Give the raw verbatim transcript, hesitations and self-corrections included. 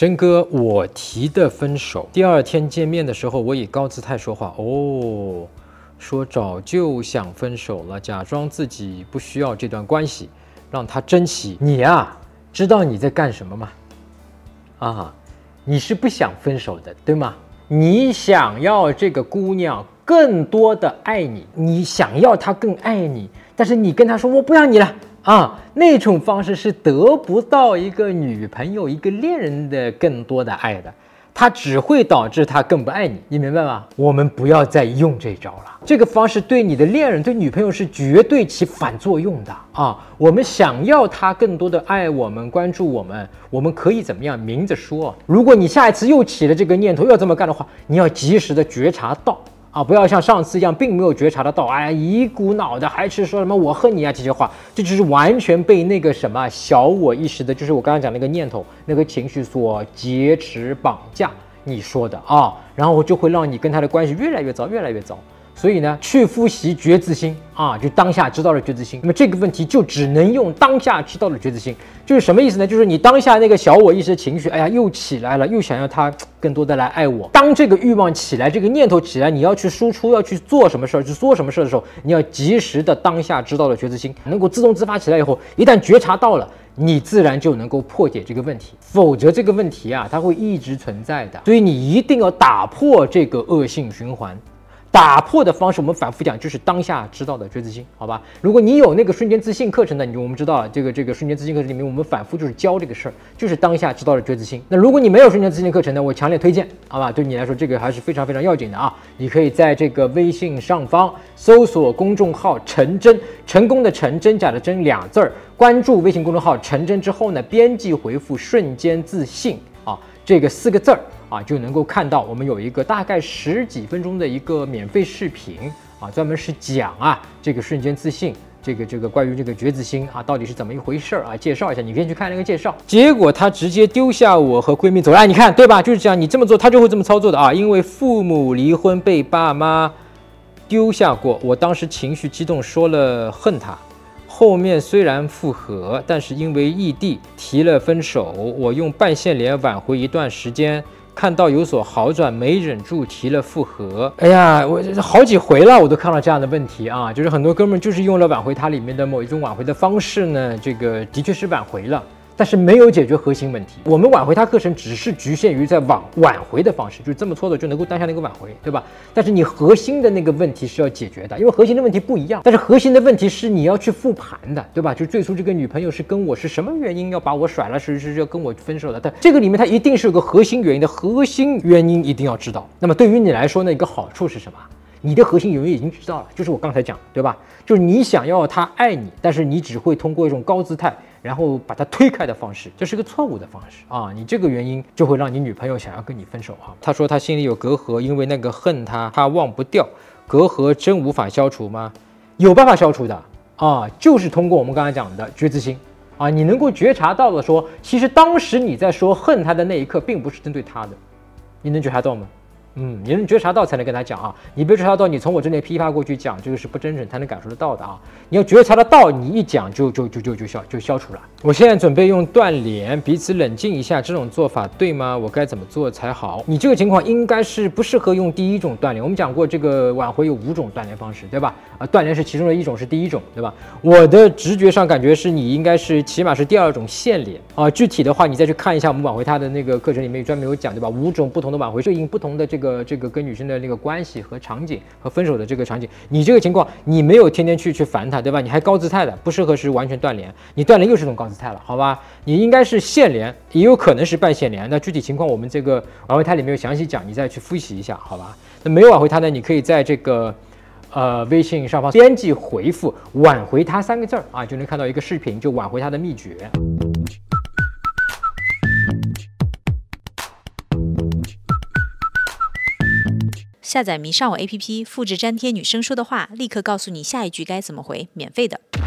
真哥，我提的分手。第二天见面的时候，我以高姿态说话，哦，说早就想分手了，假装自己不需要这段关系，让他珍惜。你啊，知道你在干什么吗？啊，你是不想分手的，对吗？你想要这个姑娘更多的爱你，你想要她更爱你，但是你跟她说我不要你了。啊，那种方式是得不到一个女朋友、一个恋人的更多的爱的，它只会导致他更不爱你，你明白吗？我们不要再用这招了，这个方式对你的恋人、对女朋友是绝对起反作用的啊！我们想要他更多的爱我们、关注我们，我们可以怎么样？明着说。如果你下一次又起了这个念头，要这么干的话，你要及时的觉察到。啊，不要像上次一样，并没有觉察得到，哎呀，一股脑的还是说什么我恨你啊这些话，这就是完全被那个什么小我意识的，就是我刚刚讲那个念头、那个情绪所劫持绑架你说的啊，然后就会让你跟他的关系越来越糟，越来越糟。所以呢，去复习觉自心啊，就当下知道了觉自心。那么这个问题就只能用当下知道了觉自心，就是什么意思呢？就是你当下那个小我意识的情绪，哎呀，又起来了，又想要他更多的来爱我。当这个欲望起来，这个念头起来，你要去输出，要去做什么事儿，去做什么事儿的时候，你要及时的当下知道了觉自心，能够自动自发起来以后，一旦觉察到了，你自然就能够破解这个问题。否则这个问题啊，它会一直存在的。所以你一定要打破这个恶性循环。打破的方式，我们反复讲，就是当下知道的觉自心，好吧？如果你有那个瞬间自信课程的，你就我们知道了，这个这个瞬间自信课程里面，我们反复就是教这个事儿，就是当下知道的觉自心。那如果你没有瞬间自信课程呢，我强烈推荐，好吧？对你来说，这个还是非常非常要紧的啊！你可以在这个微信上方搜索公众号“陈真”，成功的陈，真假的真俩字儿，关注微信公众号“陈真”之后呢，编辑回复“瞬间自信”啊，这个四个字儿。啊，就能够看到我们有一个大概十几分钟的一个免费视频啊，专门是讲啊这个瞬间自信，这个这个关于这个觉自心啊到底是怎么一回事啊，介绍一下，你可以去看那个介绍。结果他直接丢下我和闺蜜走了，哎，你看对吧？就是这样，你这么做，他就会这么操作的啊，因为父母离婚被爸妈丢下过，我当时情绪激动说了恨他。后面虽然复合，但是因为异地提了分手，我用半线连挽回一段时间。看到有所好转，没忍住提了复合。哎呀，我好几回了，我都看到这样的问题啊，就是很多哥们就是用了挽回它里面的某一种挽回的方式呢，这个的确是挽回了，但是没有解决核心问题。我们挽回它课程只是局限于在挽挽回的方式，就是这么操作就能够当下那个挽回，对吧？但是你核心的那个问题是要解决的，因为核心的问题不一样。但是核心的问题是你要去复盘的，对吧？就最初这个女朋友是跟我是什么原因要把我甩了，是是要跟我分手的？但这个里面它一定是有个核心原因的，核心原因一定要知道。那么对于你来说呢，一个好处是什么？你的核心原因已经知道了，就是我刚才讲，对吧？就是你想要他爱你，但是你只会通过一种高姿态，然后把他推开的方式，这是个错误的方式啊！你这个原因就会让你女朋友想要跟你分手啊。他说他心里有隔阂，因为那个恨他，他忘不掉。隔阂真无法消除吗？有办法消除的啊，就是通过我们刚才讲的觉自心啊，你能够觉察到的说，其实当时你在说恨他的那一刻，并不是针对他的，你能觉察到吗？嗯，你能觉察到才能跟他讲啊，你别觉察到，你从我这里批发过去讲，这个是不真诚，他能感受得到的啊。你要觉察得到，你一讲就就就就就消就消除了。我现在准备用断联，彼此冷静一下，这种做法对吗？我该怎么做才好？你这个情况应该是不适合用第一种断联。我们讲过，这个挽回有五种断联方式，对吧？啊，断联是其中的一种，是第一种，对吧？我的直觉上感觉是你应该是起码是第二种线联啊。具体的话，你再去看一下我们挽回他的那个课程里面专门有讲，对吧？五种不同的挽回对应不同的这个。这个这个跟女生的那个关系和场景和分手的这个场景，你这个情况你没有天天去去烦他，对吧？你还高姿态的，不适合是完全断联，你断联又是种高姿态了，好吧？你应该是线联，也有可能是半线联。那具体情况我们这个挽回他里面有详细讲，你再去复习一下，好吧？那没有挽回他呢，你可以在这个呃微信上方编辑回复“挽回他”三个字儿啊，就能看到一个视频，就挽回他的秘诀。 下载迷上我 A P P， 复制粘贴女生说的话，立刻告诉你下一句该怎么回，免费的。